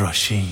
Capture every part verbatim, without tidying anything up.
راشین.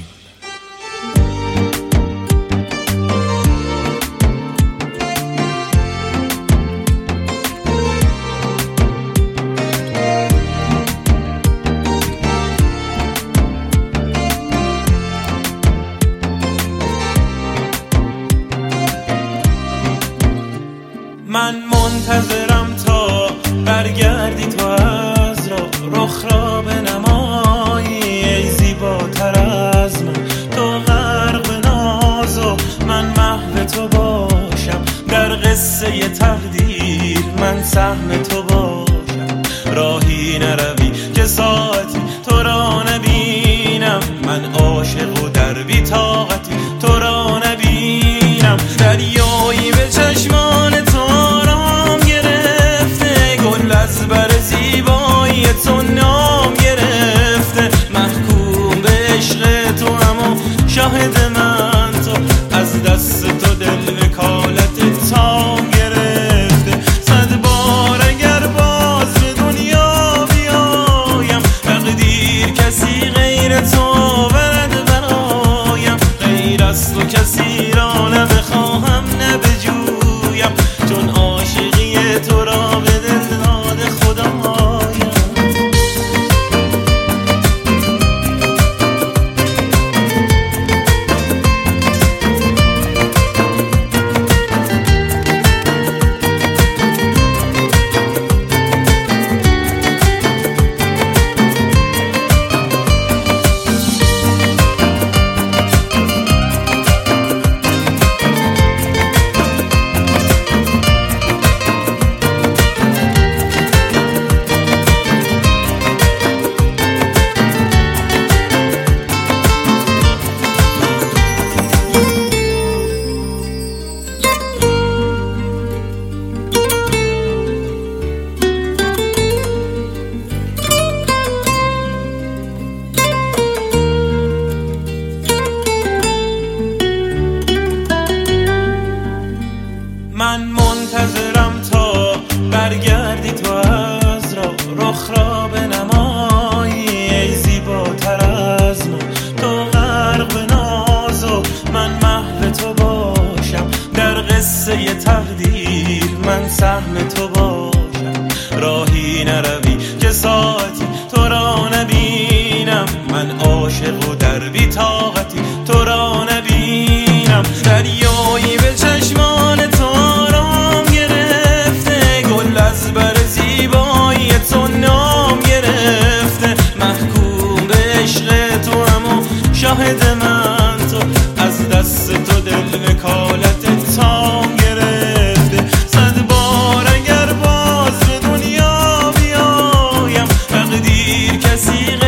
من منتظرم تا برگردی تو از را، رخ را به نمایی ای زیباتر از من. تو غرق به ناز و من محو تو باشم، در قصه تقدیر من سهم تو باشم. راهی نروی که ساعتی تو را نبینم، من عاشق و در بی طاقتی تو را نبینم. دریایی به چشمان تو آرام گرفته، گل از بر زیبایی تو نام گرفته. محکوم به عشق تو اما شاهد من تو، از دست تو دل وکالت تام گرفته. صد بار اگر باز به دنیا بیایم، تقدیر کسی غیر تو آورد برایم. غیر از تو کسی را نبخواهم نه بجویم، چون عاشقی تو را به دل داد خدایم. من منتظرم تا برگردی تو از را، رخ را به نمایی ای زیباتر از من. تو غرق به ناز و من محو تو باشم، در قصه تقدیر من سهم تو باشم. راهی نروی که ساعتی تو را نبینم، من عاشق و در بی طاقتی تو را نبینم. دریایی به چشمان تو آرام گرفته، گل از بر زیبایی تو نام گرفته. محکوم به عشق تو اما شاهد من تو، از دست تو دل وکالت تام گرفته. صد بار اگر باز به دنیا بیایم، تقدیر کسی